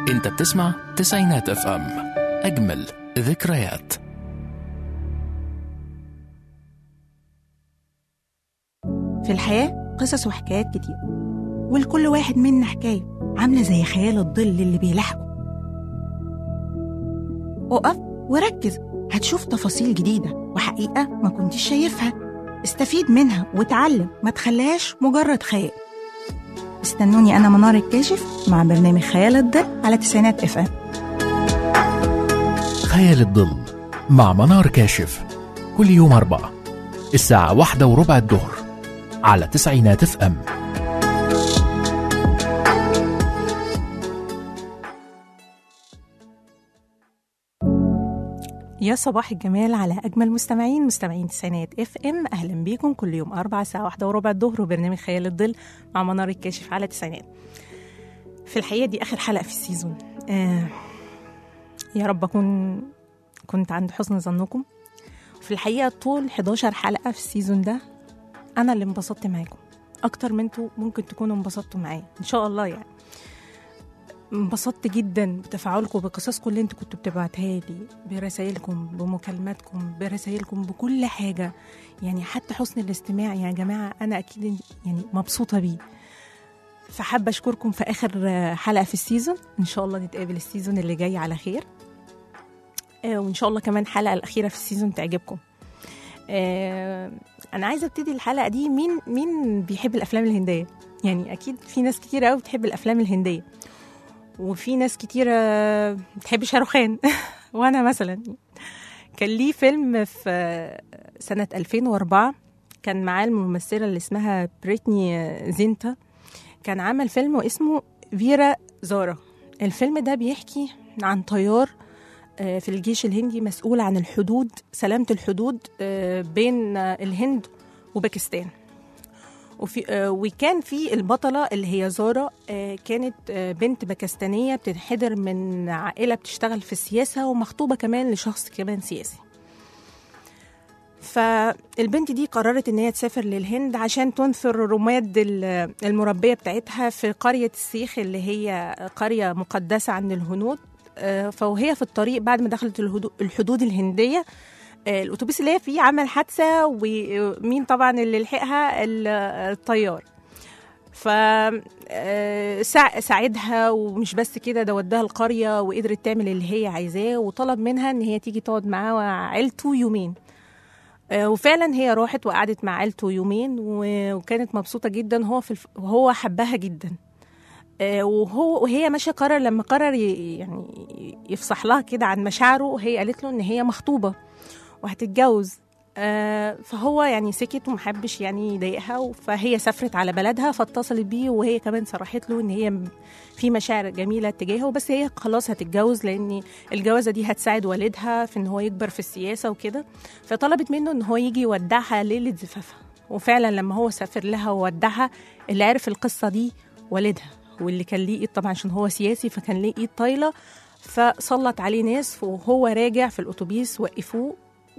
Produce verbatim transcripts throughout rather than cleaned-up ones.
انت بتسمع تسعينات اف ام، اجمل ذكريات. في الحياة قصص وحكايات كتير، ولكل واحد منا حكاية عاملة زي خيال الظل اللي بيلاحقه. اقف وركز، هتشوف تفاصيل جديدة وحقيقة ما كنتش شايفها. استفيد منها وتعلم، ما تخليهاش مجرد خيال. استنوني أنا منار الكاشف مع برنامج خيال الظل على تسعينات اف ام. خيال الظل مع منار كاشف كل يوم أربعة الساعة واحدة وربع الظهر على تسعينات اف ام. يا صباح الجمال على أجمل مستمعين مستمعين تسعينات اف ام. أهلا بيكم كل يوم أربعة الساعة واحدة وربع الظهر وبرنامج خيال الظل مع منار الكاشف على تسعينات. في الحقيقة دي آخر حلقة في السيزون. آه يا رب أكون كنت عند حسن ظنكم. في الحقيقة طول حداشر حلقة في السيزون ده أنا اللي انبسطت معاكم أكتر من انتوا ممكن تكونوا انبسطتوا معايا إن شاء الله. يعني انبسطت جدا بتفاعلكم، بقصصكم اللي انتوا كنتوا بتبعتها لي، برسائلكم، بمكالماتكم، برسائلكم، بكل حاجة. يعني حتى حسن الاستماع يا جماعة أنا أكيد يعني مبسوطة بيه. فحابة أشكركم في آخر حلقة في السيزون. إن شاء الله نتقابل السيزون اللي جاي على خير، وإن شاء الله كمان الحلقة الأخيرة في السيزون تعجبكم. أنا عايزة أبتدي الحلقة دي. مين مين بيحب الأفلام الهندية؟ يعني أكيد في ناس كتير قوي بتحب الأفلام الهندية، وفي ناس كتير بتحب شاروخان وأنا مثلا كان ليه فيلم في سنة ألفين وأربعة كان معاه الممثلة اللي اسمها بريتني زينتا. كان عمل فيلم اسمه فيرا زارا. الفيلم ده بيحكي عن طيار في الجيش الهندي مسؤول عن الحدود، سلامة الحدود بين الهند وباكستان. وفي وكان في البطلة اللي هي زارا كانت بنت باكستانية بتنحدر من عائلة بتشتغل في السياسة ومخطوبة كمان لشخص كمان سياسي. فالبنت دي قررت ان هي تسافر للهند عشان تنثر رماد المربية بتاعتها في قرية السيخ اللي هي قرية مقدسة عند الهنود. فوهي في الطريق بعد ما دخلت الحدود الهندية الأتوبيس اللي هي فيه عمل حادثة، ومين طبعا اللي لحقها؟ الطيار. فساعدها ومش بس كده، ده وداها القرية وقدرت تعمل اللي هي عايزاه، وطلب منها ان هي تيجي تقعد معاه وعيلته يومين. وفعلا هي راحت وقعدت مع عيلته يومين وكانت مبسوطة جدا. هو في وهو حبها جدا. وهو وهي ماشيه قرر لما قرر يعني يفصح لها كده عن مشاعره. هي قالت له ان هي مخطوبه وهتتجوز. فهو يعني سكت ومحبش يعني يضايقها. فهي سافرت على بلدها فاتصلت بيه، وهي كمان صرحت له ان هي في مشاعر جميله تجاهه، بس هي خلاص هتتجوز لان الجوازه دي هتساعد والدها في ان هو يكبر في السياسه وكده. فطلبت منه ان هو يجي يودعها ليله زفافها. وفعلا لما هو سافر لها وودعها، اللي عرف القصه دي والدها، واللي كان ليه ايد طبعا عشان هو سياسي فكان ليه ايد طايله. فسلط عليه ناس وهو راجع في الاتوبيس وقفوه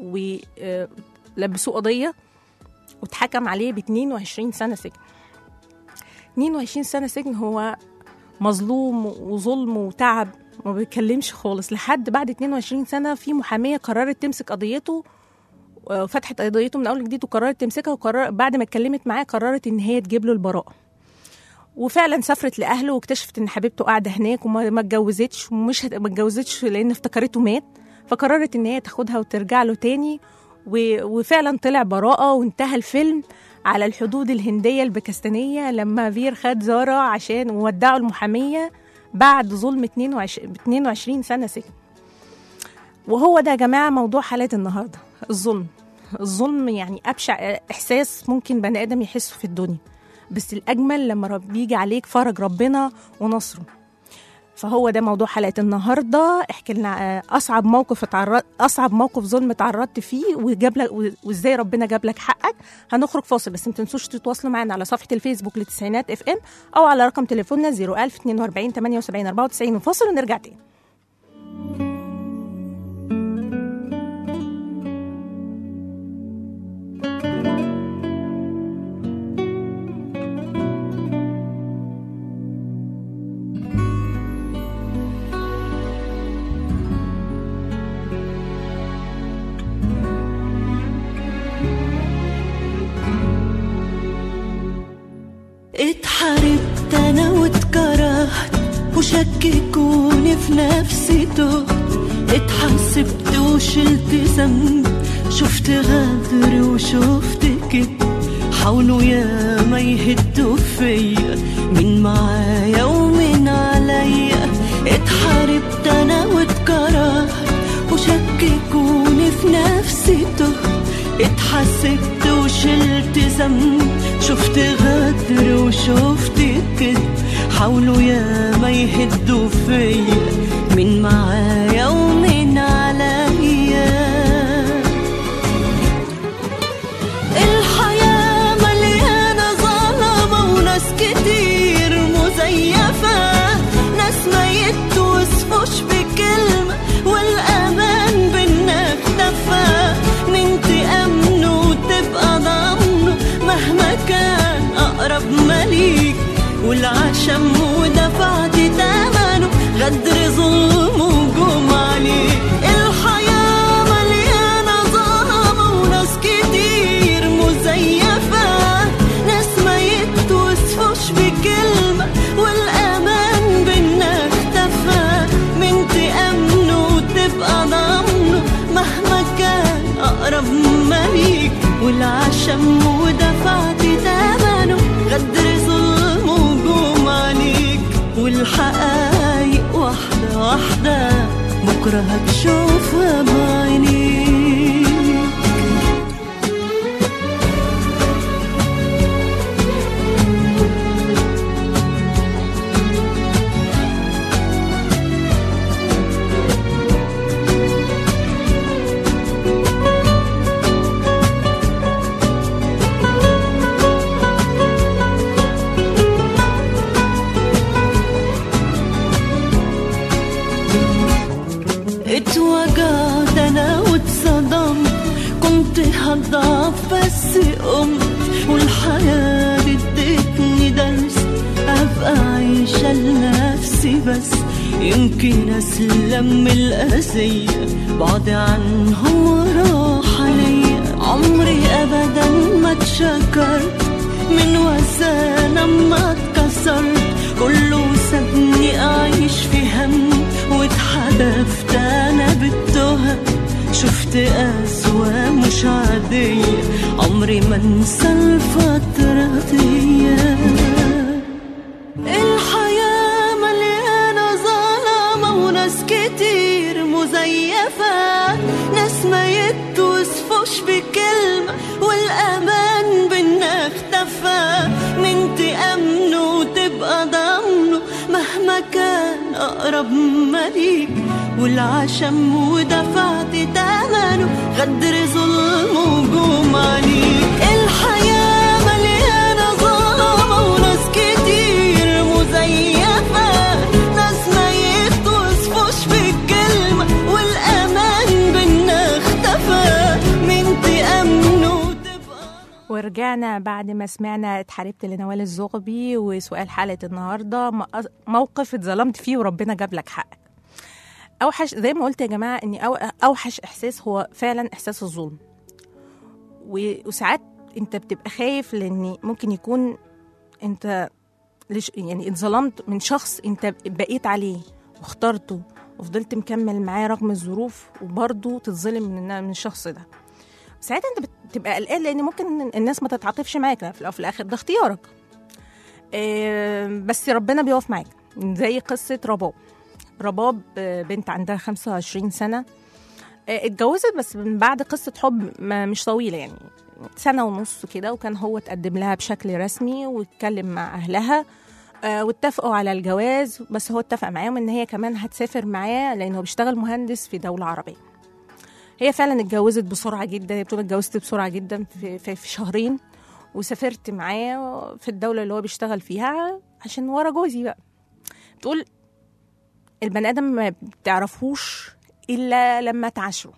ولبسوه قضيه واتحكم عليه ب اتنين وعشرين سنه سجن. اتنين وعشرين سنه سجن. هو مظلوم وظلم وتعب، ما بيتكلمش خالص لحد بعد اتنين وعشرين سنه في محاميه قررت تمسك قضيته وفتحت قضيته من اول جديد وقررت تمسكها. وقرر بعد ما اتكلمت معاه قررت ان هي تجيب له البراءه. وفعلا سافرت لاهله واكتشفت ان حبيبته قاعده هناك وما اتجوزتش، ومش ما اتجوزتش لان افتكرته مات. فقررت ان هي تاخدها وترجع له تاني. وفعلا طلع براءه وانتهى الفيلم على الحدود الهنديه الباكستانيه لما فير خد زارا عشان ودعوا المحاميه بعد ظلم اتنين وعشرين سنه سجن. وهو ده يا جماعه موضوع حلقه النهارده، الظلم. الظلم يعني ابشع احساس ممكن بني ادم يحسه في الدنيا، بس الأجمل لما رب بيجي عليك فرج ربنا ونصره. فهو ده موضوع حلقة النهاردة. احكي لنا أصعب موقف اتعرض أصعب موقف ظلم اتعرضت فيه وجاب لك، وإزاي ربنا جاب لك حقك. هنخرج فاصل، بس ما تنسوش تتواصلوا معنا على صفحة الفيسبوك لتسعينات اف ام أو على رقم تليفوننا صفر ألف اتنين وأربعين تمانية وسبعين أربعة وتسعين. وفاصل ونرجع تاني. اتحاربت انا واتكرهت وشككوني في نفسي تهت، اتحسبت وشلت ذنب، شفت غدر وشفت كده، حاولوا يا ما يهدوا فيا مين معايا ومين عليا. اتحاربت انا واتكرهت وشككوني في نفسي تهت، اتحسبت وشلت ذنب، شفت غدر وشفت كده، حاولوا يا ما يهدوا فيا مين معايا ومين عليا. الحياة مليانة ظلمة وناس كتير مزيفة، ناس ما يتوصفوش بكلمة والأمان بينا اختفى، مين تأمنه وتبقى ضامنه مهما كان أقرب مليك، والعشم ودفعت تمنه غدر ظلم وجوم عليك. الحياة مليانة ظلمة وناس كتير مزيفة، ناس ما يتوصفوش بكلمة والأمان بينا اختفى، من تأمنه وتبقى ضامنه مهما كان أقرب مليك، والعشم ودفعت تمنه غدر ظلم وجوم عليك. والحقايق واحدة واحدة بكرة هتشوفها بعينيك. اتوجعت انا واتصدمت، كنت هضعف بس قمت، والحياة ادتني درس ابقى عايشة لنفسي بس، يمكن اسلم من الأذية بعد عنهم وراحة ليا. عمري ابدا ما اتشكرت من وزانة ما اتكسرت، كله سابني اعيش في هم واتحدفت انا بالتهم، شفت قسوة مش عادية عمري ما انسى الفترة دي. الحياة مليانة ظلمة وناس كتير مزيفة، ناس ما يتوصفوش بكلمة والأمان بينا اختفى، من تأمنه وتبقى ضامنه مهما كان أقرب مليك، والعشم ودفعت تمنه غدر ظلم وجوم عليك. الحياة مليانة ظلمة وناس كتير مزيفة، ناس ما يتوصفوش بالكلمة والأمان بينا اختفى، من تأمنه تبقى. ورجعنا بعد ما سمعنا اتحاربت لنوال الزغبي، وسؤال حلقة النهاردة موقف اتظلمت فيه وربنا جاب لك حقك. أوحش زي ما قلت يا جماعة إن أوحش إحساس هو فعلا إحساس الظلم، وساعات أنت بتبقى خايف لأن ممكن يكون أنت يعني اتظلمت من شخص أنت بقيت عليه واخترته وفضلت مكمل معاه رغم الظروف، وبرضه تتظلم من من الشخص ده. ساعتها أنت بتبقى قلقان لأن ممكن الناس ما تتعاطفش معاك، في الأول وفي الآخر ده اختيارك. بس ربنا بيقف معاك، زي قصة رباب. رباب بنت عندها خمسة وعشرين سنة، اتجوزت بس من بعد قصة حب مش طويلة، يعني سنة ونص كده، وكان هو تقدم لها بشكل رسمي واتكلم مع أهلها واتفقوا على الجواز، بس هو اتفق معاهم ان هي كمان هتسافر معاه لأنه بيشتغل مهندس في دولة عربية. هي فعلا اتجوزت بسرعة جدا، هي بتقول اتجوزت بسرعة جدا في, في, في شهرين، وسافرت معاه في الدولة اللي هو بيشتغل فيها عشان ورا جوزي بقى. بتقول البني آدم ما بتعرفوش إلا لما تعاشره.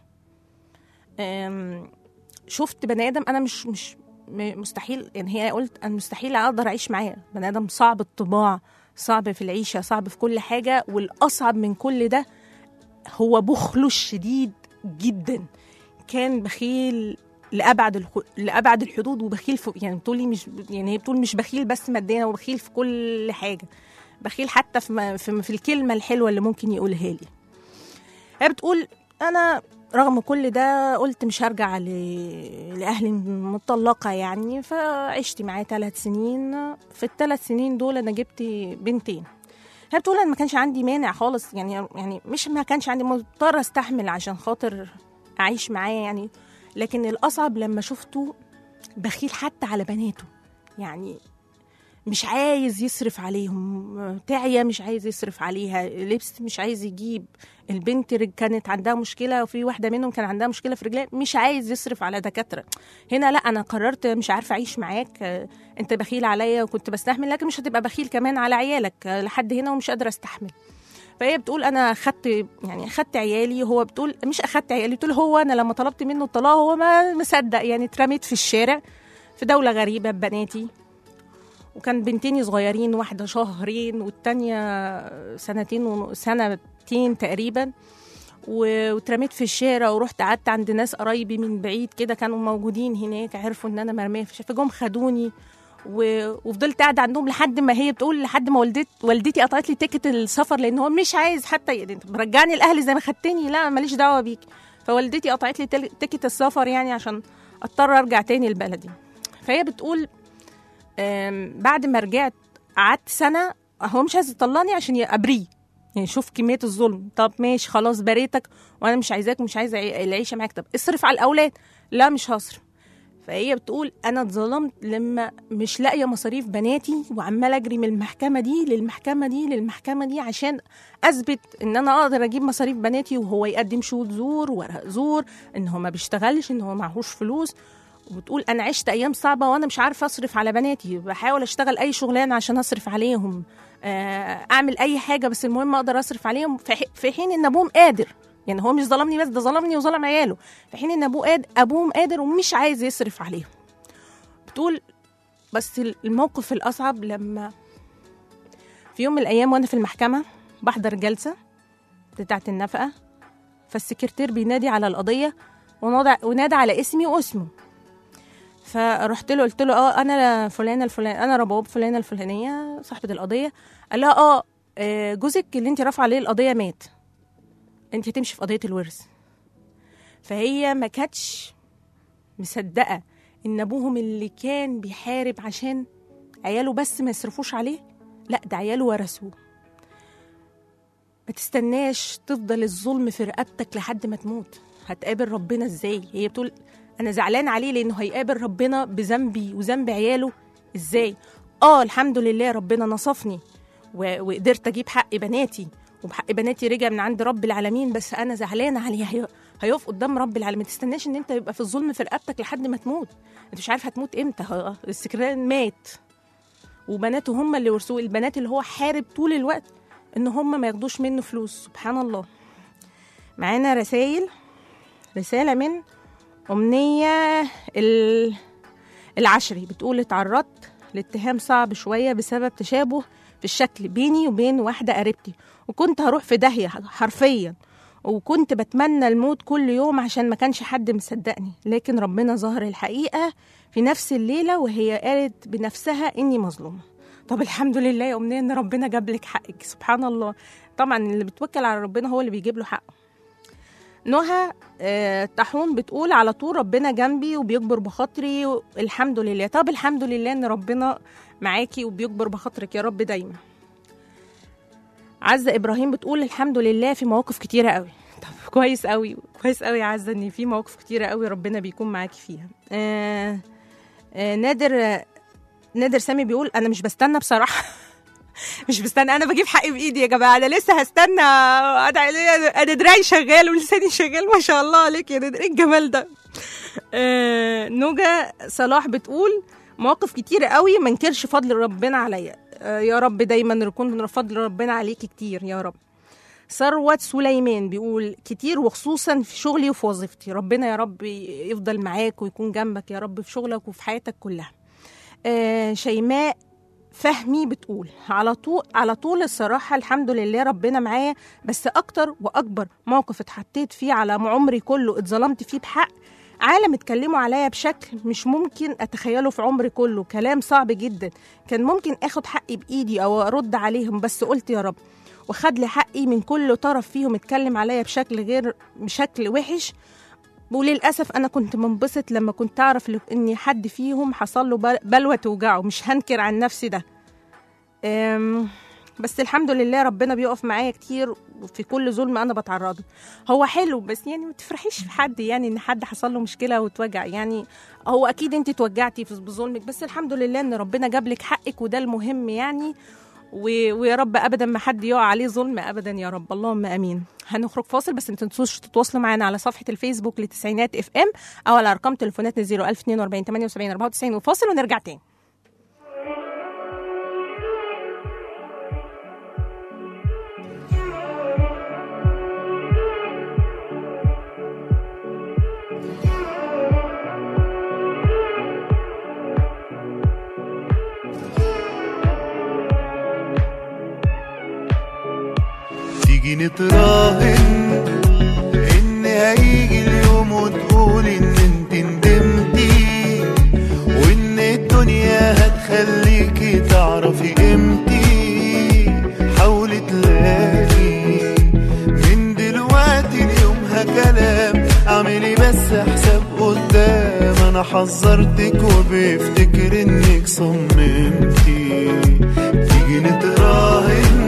شفت بني آدم أنا مش مش مستحيل، يعني هي قلت أنا مستحيل أقدر أعيش معاه، بني آدم صعب الطباع، صعب في العيشة، صعب في كل حاجة، والأصعب من كل ده هو بخله الشديد جدا. كان بخيل لابعد الح... لابعد الحدود، وبخيل في يعني بتقولي مش يعني هي بتقول مش بخيل بس ماديا، هو بخيل في كل حاجه، بخيل حتى في م... في... في الكلمه الحلوه اللي ممكن يقولها لي. هي بتقول انا رغم كل ده قلت مش هرجع ل... لاهلي مطلقه يعني، فعشت معاه ثلاث سنين. في الثلاث سنين دول انا جبت بنتين. هي بتقول انا ما كانش عندي مانع خالص يعني يعني مش ما كانش عندي، مضطر استحمل عشان خاطر اعيش معاه يعني. لكن الاصعب لما شفته بخيل حتى على بناته، يعني مش عايز يصرف عليهم، تعيا مش عايز يصرف عليها، لبس مش عايز يجيب، البنت كانت عندها مشكله وفي واحده منهم كان عندها مشكله في رجلها، مش عايز يصرف على دكاتره. هنا لا، انا قررت مش عارفه اعيش معاك، انت بخيل عليا وكنت بستحمل، لكن مش هتبقى بخيل كمان على عيالك لحد هنا ومش قادره استحمل. فهي بتقول انا اخدت يعني اخدت عيالي، هو بتقول مش اخدت عيالي، بتقول هو انا لما طلبت منه الطلاق هو ما مصدق يعني، اترميت في الشارع في دوله غريبه ببناتي، وكان بنتين صغيرين، واحده شهرين والتانيه سنتين وسنتين تقريبا، واترميت في الشارع ورحت قعدت عند ناس قرايبي من بعيد كده كانوا موجودين هناك، عرفوا ان انا مرميه في الشارع فجم خدوني وفضلت قاعده عندهم لحد ما هي بتقول لحد ما والدت والدتي قطعت لي تيكت السفر، لان هو مش عايز حتى يعني رجعني الاهلي زي ما خدتني، لا ماليش دعوه بيك. فوالدتي قطعت لي تيكت السفر يعني عشان اضطر ارجع تاني لبلدي. فهي بتقول بعد ما رجعت قعدت سنه، هو مش عايز يطلعني عشان ابريه يعني، شوف كميه الظلم. طب ماشي خلاص بريتك وانا مش عايزاك ومش عايزه العيشه معاك، طب اصرف على الاولاد، لا مش هصرف. فهي بتقول انا اتظلمت لما مش لاقيه مصاريف بناتي وعماله اجري من المحكمه دي للمحكمه دي للمحكمه دي عشان اثبت ان انا اقدر اجيب مصاريف بناتي، وهو يقدم شهود زور ورق زور ان هو ما بيشتغلش، ان هو معهوش فلوس. وبتقول انا عشت ايام صعبه وانا مش عارفه اصرف على بناتي، بحاول اشتغل اي شغلانه عشان اصرف عليهم، اعمل اي حاجه بس المهم اقدر اصرف عليهم، في حين ان ابوهم قادر يعني، هو مش ظلمني بس ده ظلمني وظلم عياله، في حين ان ابوه قادر ابوهم قادر ومش عايز يصرف عليهم. بتقول بس الموقف الاصعب لما في يوم من الايام وانا في المحكمه بحضر جلسه بتاعه النفقه، فالسكرتير بينادي على القضيه ونادى على اسمي واسمه، فرحت له قلت له اه انا فلانه الفلان انا رباب فلانه الفلانيه صاحبه القضيه. قال لها اه جوزك اللي انت رافعه عليه القضيه مات، انت هتمشي في قضيه الورث. فهي ما كانتش مصدقه ان ابوهم اللي كان بيحارب عشان عياله بس ما يصرفوش عليه، لا ده عياله ورثوه. ما تستناش تفضل الظلم في رقبتك لحد ما تموت، هتقابل ربنا ازاي؟ هي بتقول انا زعلان عليه لانه هيقابل ربنا بذنبي وذنب عياله ازاي. اه الحمد لله ربنا نصفني وقدرت اجيب حق بناتي، وبحق بناتي رجع من عند رب العالمين، بس انا زعلانه عليه، هيقف قدام رب العالمين. ما تستناش ان انت يبقى في الظلم في رقبتك لحد ما تموت، انت مش عارف هتموت امتى. السكرتير مات وبناته هم اللي ورثوه، البنات اللي هو حارب طول الوقت ان هم ما ياخدوش منه فلوس. سبحان الله. معانا رسائل، رساله من أمنية العشري بتقول اتعرضت لاتهام صعب شوية بسبب تشابه في الشكل بيني وبين واحدة قريبتي، وكنت هروح في داهية حرفيا، وكنت بتمنى الموت كل يوم عشان ما كانش حد مصدقني، لكن ربنا ظهر الحقيقة في نفس الليلة وهي قالت بنفسها إني مظلومة. طب الحمد لله يا أمنية إن ربنا جاب لك حقك. سبحان الله، طبعا اللي بتوكل على ربنا هو اللي بيجيب له حقه. نهى آه طاحون بتقول على طول ربنا جنبي وبيكبر بخاطري الحمد لله. طب الحمد لله ان ربنا معاكي وبيكبر بخاطرك يا رب دايما. عزة ابراهيم بتقول الحمد لله في مواقف كتيره قوي. طب كويس قوي كويس قوي يا عزة ان في مواقف كتيره قوي ربنا بيكون معاكي فيها. آه آه نادر آه نادر سامي بيقول انا مش بستنى بصراحه مش بستنى، انا بجيب حقي بايدي يا جماعه، انا لسه هستنى، انا انا دراعي شغال ولساني شغال ما شاء الله عليك يا نادر، ايه الجمال ده. آه نوجا صلاح بتقول مواقف كتير قوي ما انكرش فضل ربنا عليا. آه يا رب دايما يكون فضل ربنا عليكي كتير يا رب. ثروت سليمان بيقول كتير وخصوصا في شغلي وفي وظيفتي، ربنا يا رب يفضل معاك ويكون جنبك يا رب في شغلك وفي حياتك كلها. آه شيماء فهمي بتقول على طول على طول الصراحه الحمد لله ربنا معايا، بس اكتر واكبر موقف اتحطيت فيه على عمري كله اتظلمت فيه بحق عالم اتكلموا عليا بشكل مش ممكن اتخيله في عمري كله، كلام صعب جدا. كان ممكن اخد حقي بايدي او ارد عليهم، بس قلت يا رب، وخد لي حقي من كل طرف فيهم اتكلم عليا بشكل غير بشكل وحش. وللاسف انا كنت منبسط لما كنت اعرف ان حد فيهم حصل له بلوه توجعه، مش هنكر عن نفسي ده. أم بس الحمد لله ربنا بيقف معايا كتير في كل ظلم انا بتعرضه. هو حلو، بس يعني ما تفرحيش في حد، يعني ان حد حصل له مشكله وتوجع. يعني هو اكيد انت توجعتي بظلمك، بس الحمد لله ان ربنا جاب لك حقك، وده المهم يعني. ويا رب ابدا ما حد يقع عليه ظلم ابدا يا رب، اللهم امين. هنخرج فاصل، بس ما تنسوش تتواصلوا معنا على صفحه الفيسبوك لتسعينات اف ام او على ارقام تليفوناتنا صفر ألف واثنين وأربعين ثمانية وسبعين أربعة وتسعين. وفاصل ونرجع تاني. تيجي نتراهن ان هيجي اليوم وتقول ان انت ندمتي، وان الدنيا هتخليكي تعرفي قيمتي. حاولي تلاقي من دلوقتي ليومها كلام، اعملي بس حساب قدام. انا حذرتك وبفتكر انك صممتي. تيجي نتراهن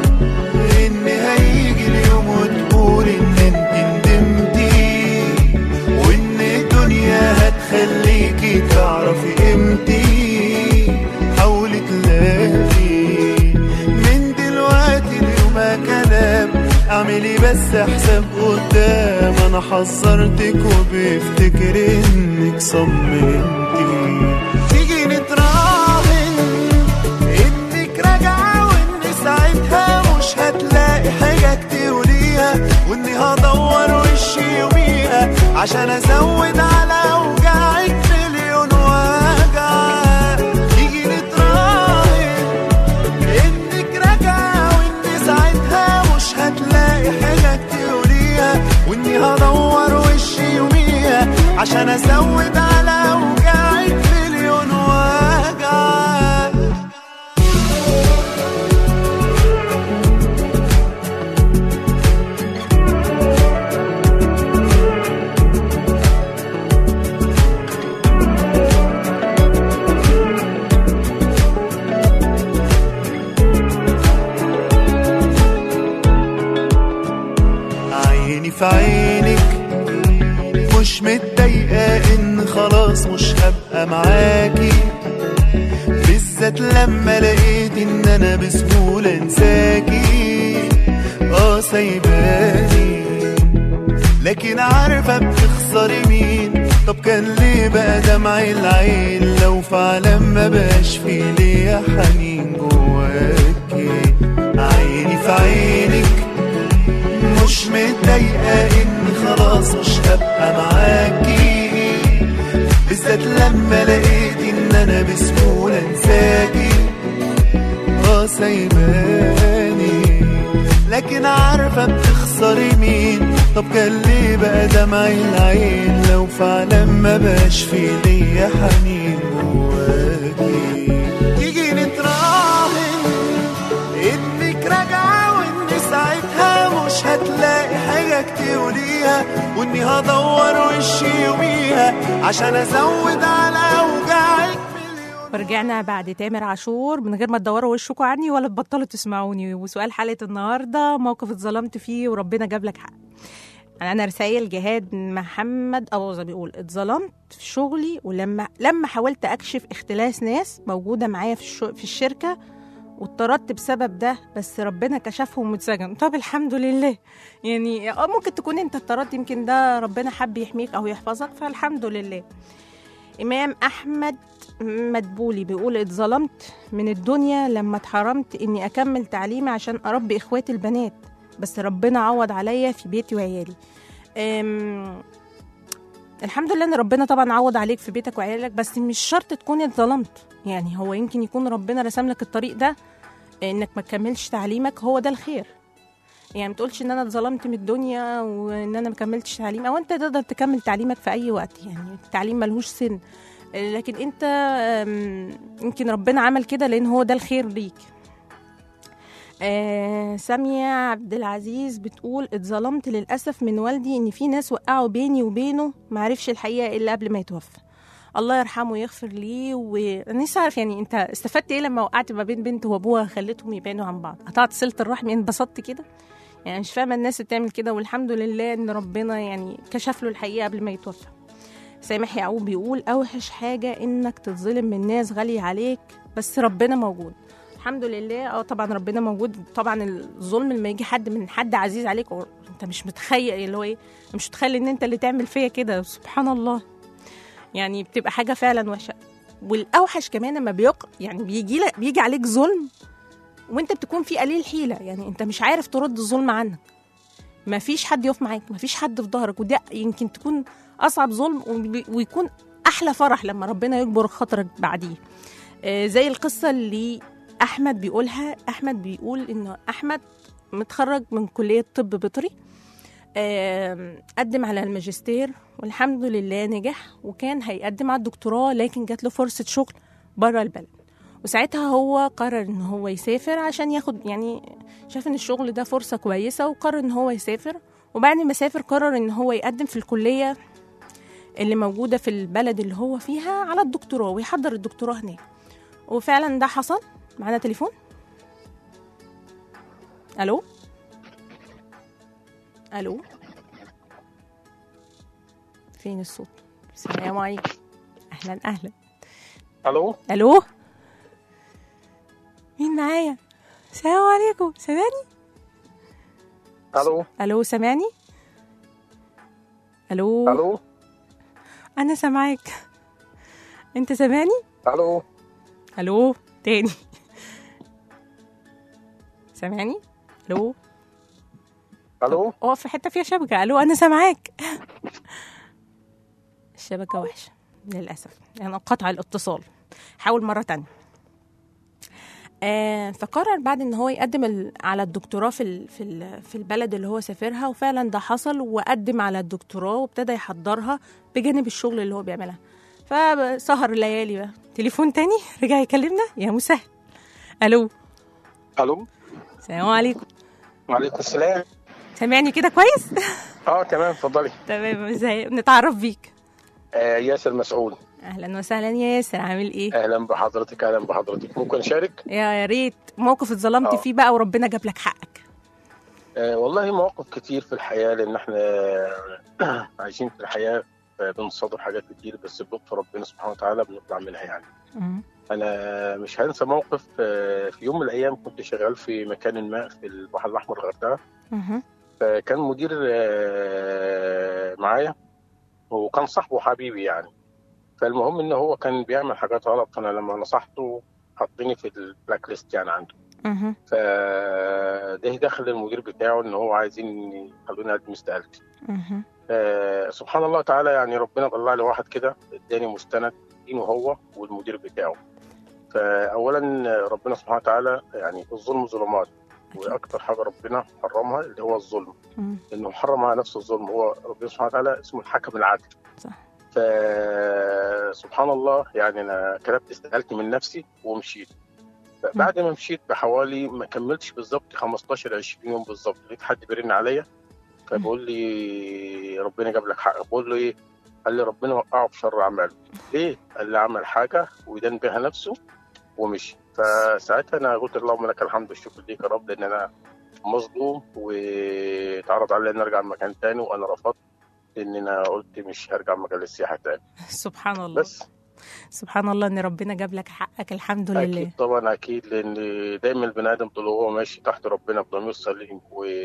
هيجي اليوم وتقول ان انت ندمتي، وان الدنيا هتخليكي تعرفي قيمتي. حاولي تلاقي من دلوقتي اليوم كلام، اعملي بس حساب قدام. انا حذرتك وبفتكر انك صممتي. تيجي نتراهن انك راجعه، وان ساعتها مش هتلاقي حاجة تقوليها، واني هدور وشي يوميها عشان ازود على اوجاعك مليون وجع. تيجي نتراهن انك راجعة، واني ساعتها مش هتلاقي حاجة تقوليها، واني هدور وشي يوميها عشان ازود على اوجاعك مليون وجع. في عينك مش متضايقة ان خلاص مش هبقى معاكي، بالذات لما لقيت ان انا بسهولة انساكي. اه سايباني لكن عارفة بتخسري مين. طب كان ليه بقى دمعي العين لو فعلا ما بقاش في ليا حنين جواكي. عيني في عينك مش متضايقة ان خلاص مش هبقى معاكي، بالذات لما لقيت ان انا بسهولة انساكي. اه سايباني لكن عارفة بتخسري مين. طب كان ليه بقى دمعي العين لو فعلا ما بقاش في ليا حنين جواكي. تيجي نتراهن انك راجعة، وان ساعتها مش هتلاقي حاجة تقوليها، واني هدور وشي يوميها عشان ازود على اوجاعك. ورجعنا بعد تامر عاشور من غير ما تدوروا وشكوا عني ولا تبطلوا تسمعوني. وسؤال حلقة النهاردة: موقف اتظلمت فيه وربنا جاب لك حق. انا رسائل جهاد محمد أبوظة بيقول: اتظلمت في شغلي، ولما لما حاولت اكشف اختلاس ناس موجودة معايا في, في الشركة، واتطردت بسبب ده، بس ربنا كشفهم واتسجن. طب الحمد لله. يعني ممكن تكون انت اتطردت، يمكن ده ربنا حب يحميك او يحفظك، فالحمد لله. امام احمد مدبولي بيقول: اتظلمت من الدنيا لما اتحرمت اني اكمل تعليمي عشان اربي اخواتي البنات، بس ربنا عوض عليا في بيتي وعيالي. الحمد لله ان ربنا طبعا عوض عليك في بيتك وعيالك، بس مش شرط تكون اتظلمت. يعني هو يمكن يكون ربنا رسم لك الطريق ده انك ما تكملش تعليمك، هو ده الخير. يعني ما تقولش ان انا اتظلمت من الدنيا وان انا ما كملتش تعليم، او انت تقدر تكمل تعليمك في اي وقت، يعني التعليم ملهوش سن، لكن انت يمكن ربنا عمل كده لان هو ده الخير ليك. آه سامية عبد العزيز بتقول اتظلمت للأسف من والدي إن في ناس وقعوا بيني وبينه معرفش الحقيقة إلا قبل ما يتوفى، الله يرحمه ويغفر ليه. وأنا نفسي أعرف يعني أنت استفدت إيه لما وقعت ما بين بنت وأبوها خليتهم يبانوا عن بعض؟ قطعت صلة الرحم؟ يعني انبسطت كده؟ يعني مش فاهمة الناس اللي بتعمل كده، والحمد لله إن ربنا يعني كشف له الحقيقة قبل ما يتوفى. سامح يعقوب بيقول أوحش حاجة إنك تتظلم من ناس غالية عليك بس ربنا موجود. الحمد لله. اه طبعا ربنا موجود. طبعا الظلم لما يجي حد من حد عزيز عليك انت مش متخيل اللي هو ايه، مش متخيل ان انت اللي تعمل فيا كده، سبحان الله، يعني بتبقى حاجه فعلا وحشه. والاوحش كمان لما بيق يعني بيجي لك بيجي عليك ظلم وانت بتكون في قليل حيله، يعني انت مش عارف ترد الظلم عنك، ما فيش حد يقف معاك، ما فيش حد في ظهرك، وده يمكن تكون اصعب ظلم ويكون احلى فرح لما ربنا يجبر خاطرك بعديه. آه زي القصه اللي أحمد بيقولها. أحمد بيقول إنه أحمد متخرج من كلية طب بيطري، قدم على الماجستير والحمد لله نجح، وكان هيقدم على الدكتوراه لكن جات له فرصة شغل برا البلد، وساعتها هو قرر إن هو يسافر عشان ياخد، يعني شاف إن الشغل ده فرصة كويسة وقرر إن هو يسافر. وبعد ما سافر قرر إن هو يقدم في الكلية اللي موجودة في البلد اللي هو فيها على الدكتوراه ويحضر الدكتوراه هناك، وفعلا ده حصل. معنا تليفون. الو الو فين الصوت؟ السلام عليكم. اهلا اهلا. الو الو مين معايا؟ السلام عليكم. سامعني؟ الو الو سامعني؟ الو الو انا سامعاك، انت سامعني؟ الو الو تاني سامعني؟ الو الو اقف في حته فيها شبكه. الو انا سامعاك. الشبكه وحشه للاسف، يعني قطع الاتصال. حاول مره تانية. آه فقرر بعد ان هو يقدم على الدكتوراه في ال في ال في البلد اللي هو سافرها، وفعلا ده حصل وقدم على الدكتوراه وابتدى يحضرها بجانب الشغل اللي هو بيعملها. فسهر الليالي بقى. تليفون تاني رجع يكلمنا. يا مسهل. الو الو السلام عليكم. وعليكم السلام. سامعني كده كويس؟ اه تمام اتفضلي. تمام. ازاي نتعرف بيك؟ آه ياسر مسعود. اهلا وسهلا يا ياسر، عامل ايه؟ اهلا بحضرتك. اهلا بحضرتك. ممكن اشارك؟ يا يا ريت. موقف اتظلمت آه. فيه بقى وربنا جاب لك حقك. آه والله مواقف كتير في الحياه، لان احنا عايشين في الحياه بنصادف حاجات كتير، بس بلطف ربنا سبحانه وتعالى بنطلع منها يعني. م- انا مش هنسى موقف. آه في يوم من الايام كنت شغال في مكان ما في البحر الاحمر الغردقه، مه. فكان مدير آه معايا وكان صاحبه حبيبي يعني. فالمهم ان هو كان بيعمل حاجات غلط، فانا لما نصحته حطيني في البلاك ليست يعني عنده. مه. فده دخل المدير بتاعه ان هو عايزين يخلوني اقدم استقالتي. مه. آه سبحان الله تعالى، يعني ربنا طلع لي واحد كده اداني مستند دينه هو والمدير بتاعه. فاولا ربنا سبحانه وتعالى يعني الظلم ظلمات، واكثر حاجه ربنا حرمها اللي هو الظلم، م- انه حرم على نفسه الظلم. هو ربنا سبحانه وتعالى اسمه الحكم العادل. صح. فسبحان الله يعني انا كتبت استقالتي من نفسي ومشيت. بعد ما مشيت بحوالي ما كملتش بالظبط خمستاشر عشرين يوم بالظبط، لقيت حد بيرن عليا فبقول لي ربنا جاب لك حق. بقول له ايه؟ قال لي ربنا وقعه في شر اعماله. ليه؟ قال لي عمل حاجه ويدان بها نفسه ومشي. فساعتها انا قلت اللهم لك الحمد والشكر ليك يا رب، لان انا مظلوم واتعرض علي ان ارجع مكان تاني وانا رفضت، لان انا قلت مش هرجع مجال السياحه تاني. سبحان الله. بس سبحان الله ان ربنا جاب لك حقك، الحمد لله. اكيد طبعا اكيد، لان دايما البني ادم طول هو ماشي تحت ربنا بضمير سليم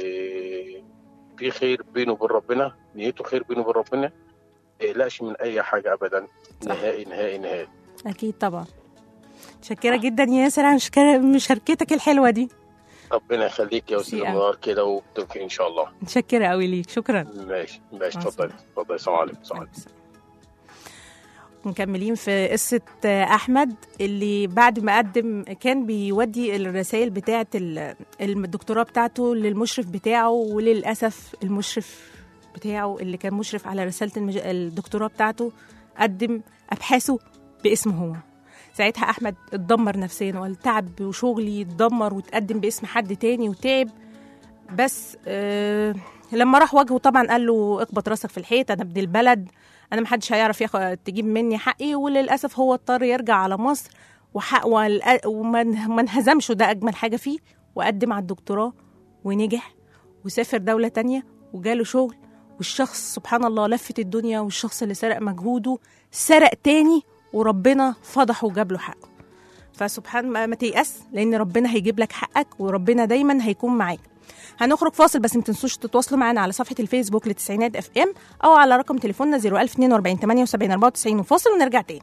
وفي خير بينه وبين ربنا، نيته خير بينه وبين ربنا، ما يقلقش من اي حاجه ابدا. صح. نهائي نهائي نهائي. اكيد طبعا. متشكره جدا يا ياسر على مشكرة- مشاركتك الحلوه دي. ربنا يخليك يا استاذ منار كده وبالتوفيق ان شاء الله. متشكره قوي ليك، شكرا. ماشي ماشي. مع اتفضلي السلامة. اتفضلي. السلام عليكم. السلام عليكم. مكملين في قصة أحمد اللي بعد ما قدم كان بيودي الرسائل بتاعة الدكتوراه بتاعته للمشرف بتاعه، وللأسف المشرف بتاعه اللي كان مشرف على رسالة المج... الدكتوراه بتاعته قدم أبحاثه باسمه هو. ساعتها أحمد اتدمر نفسيا وقال تعب وشغلي اتدمر وتقدم باسم حد تاني وتعب. بس آه لما راح واجهه طبعا قال له اخبط راسك في الحيط، أنا ابن البلد، أنا محدش هيعرف ياخد تجيب مني حقي. وللأسف هو اضطر يرجع على مصر وحق وما انهزمش، وده أجمل حاجة فيه، وقدم على الدكتوراه ونجح وسافر دولة تانية وجاله شغل. والشخص سبحان الله لفت الدنيا، والشخص اللي سرق مجهوده سرق تاني وربنا فضحه وجاب له حقه. فسبحان ما, ما تيأس، لأن ربنا هيجيب لك حقك وربنا دايما هيكون معاك. هنخرج فاصل، بس ما تنسوش تتواصلوا معنا على صفحة الفيسبوك لتسعينات اف ام أو على رقم تليفوننا صفر ألف اتنين وأربعين تمانية وسبعين أربعة وتسعين، وفاصل ونرجع تاني.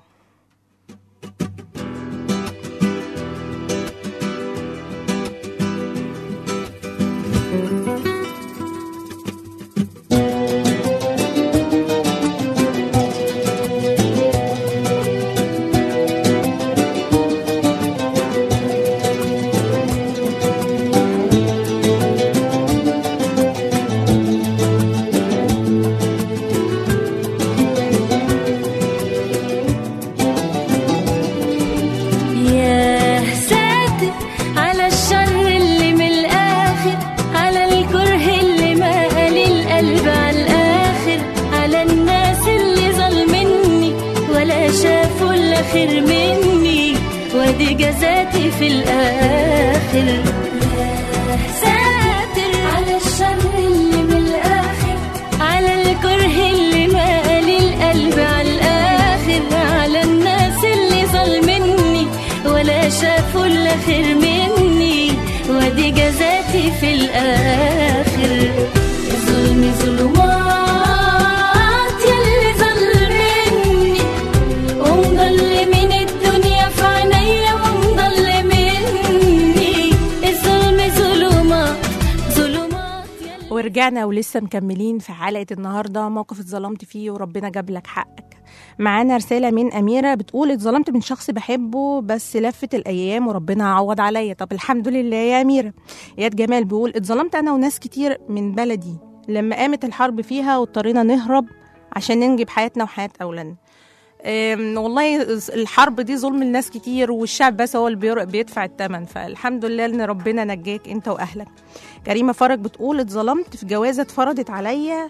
ودي جزاتي في الآخر. يا ساتر على الشر اللي من الآخر، على الكره اللي مالي القلب على الآخر، على الناس اللي ظلمني ولا شافوا إلا خير مني، ودي جزاتي في الآخر. ظلمي ظلمات يلي ظلمني ومضل من الدنيا في عينيا ومضل مني، الظلم ظلمات ظلمات يلي. ورجعنا ولسه مكملين في حلقة النهاردة، موقف اتظلمت فيه وربنا جاب لك حقك. معانا رسالة من أميرة بتقول اتظلمت من شخص بحبه بس لفت الأيام وربنا عوض عليا. طب الحمد لله يا أميرة. إياد جمال بيقول اتظلمت أنا وناس كتير من بلدي لما قامت الحرب فيها واضطرينا نهرب عشان ننجب حياتنا وحياة أولادنا. والله الحرب دي ظلم الناس كتير، والشعب بس هو اللي بيدفع الثمن، فالحمد لله ان ربنا نجاك انت واهلك. كريمه فرج بتقول اتظلمت في جوازه اتفرضت عليا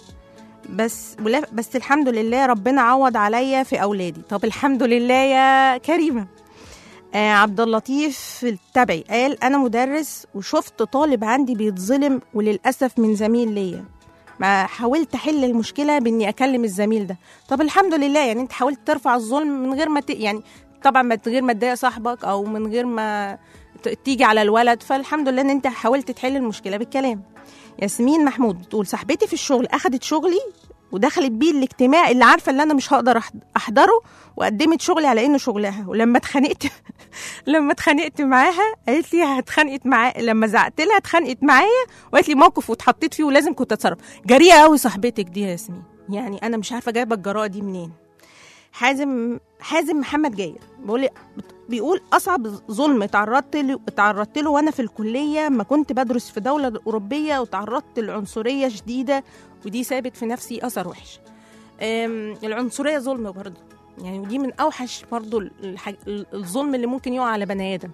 بس بس الحمد لله ربنا عوض عليا في اولادي. طب الحمد لله يا كريمه. آه عبد اللطيف التبعي قال انا مدرس وشفت طالب عندي بيتظلم وللاسف من زميل ليا، ما حاولت احل المشكله باني اكلم الزميل ده. طب الحمد لله، يعني انت حاولت ترفع الظلم من غير ما ت... يعني طبعا من غير ما تضايق صاحبك او من غير ما ت... تيجي على الولد، فالحمد لله ان انت حاولت تحل المشكله بالكلام. ياسمين محمود بتقول صاحبتي في الشغل اخدت شغلي ودخلت بيه الاجتماع اللي عارفه ان انا مش هقدر احضره، وقدمت شغلي على انه شغلها، ولما اتخانقت لما اتخانقت معاها قالت لي هتخانقت معايا، لما زعقت لها اتخانقت معايا وقالت لي موقف واتحطيت فيه ولازم كنت اتصرف. جريئه قوي صاحبتك دي يا ياسمين، يعني انا مش عارفه جايبه الجراءه دي منين. حازم حازم محمد جاير بيقول بيقول اصعب ظلم اتعرضت له اتعرضت له وانا في الكليه، ما كنت بدرس في دوله اوروبيه وتعرضت لعنصريه شديده، ودي سابت في نفسي اثر وحش. العنصريه ظلم برضه، يعني ودي من اوحش برضه الظلم اللي ممكن يقع على بني ادم.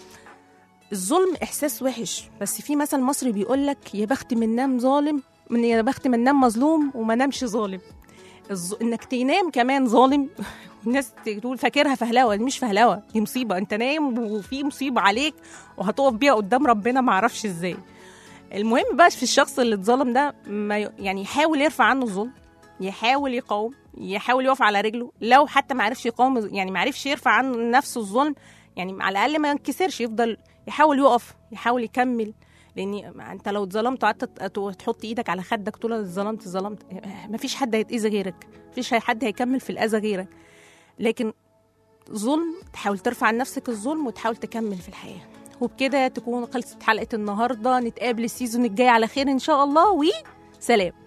الظلم احساس وحش، بس في مثل مصري بيقول لك يا بخت من نام ظالم من يا بخت من نام مظلوم وما نامش ظالم. الز... انك تنام كمان ظالم الناس تقول فاكرها فهلوه، مش فهلوه، دي مصيبه، انت نايم وفي مصيبه عليك وهتقف بيها قدام ربنا ما اعرفش ازاي. المهم بقى في الشخص اللي اتظلم ده ما ي... يعني يحاول يرفع عنه الظلم، يحاول يقاوم، يحاول يقف على رجله، لو حتى ما عرفش يقاوم يعني ما عرفش يرفع عنه نفسه الظلم، يعني على الاقل ما ينكسرش، يفضل يحاول يقف، يحاول يكمل. لان انت لو اتظلمت وقعدت تحط ايدك على خدك طول اتظلمت اتظلمت مفيش حد هيتاذى غيرك، مفيش حد هيكمل في الاذى غيرك. لكن ظلم تحاول ترفع عن نفسك الظلم وتحاول تكمل في الحياه. وبكده تكون خلصت حلقه النهارده، نتقابل السيزون الجاي على خير ان شاء الله، وسلام.